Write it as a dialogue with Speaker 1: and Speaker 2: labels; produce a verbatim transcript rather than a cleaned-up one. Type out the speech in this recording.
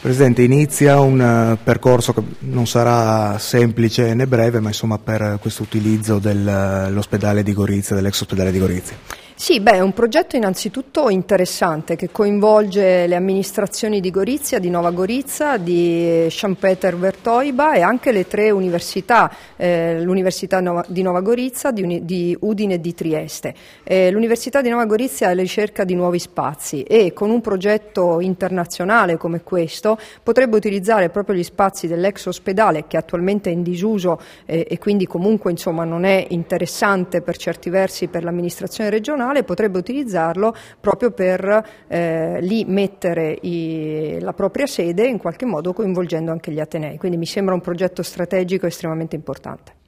Speaker 1: Presidente, inizia un uh, percorso che non sarà semplice né breve, ma insomma per questo utilizzo dell'ospedale di Gorizia, dell'ex ospedale di Gorizia.
Speaker 2: Sì, beh, è un progetto innanzitutto interessante che coinvolge le amministrazioni di Gorizia, di Nova Gorizia, di Champeter-Vertoiba e anche le tre università, eh, l'Università Nova, di Nova Gorizia, di, di Udine e di Trieste. Eh, L'Università di Nova Gorizia è alla ricerca di nuovi spazi e con un progetto internazionale come questo potrebbe utilizzare proprio gli spazi dell'ex ospedale che attualmente è in disuso eh, e quindi comunque insomma non è interessante per certi versi per l'amministrazione regionale, potrebbe utilizzarlo proprio per eh, lì mettere i, la propria sede, in qualche modo coinvolgendo anche gli atenei. Quindi mi sembra un progetto strategico estremamente importante.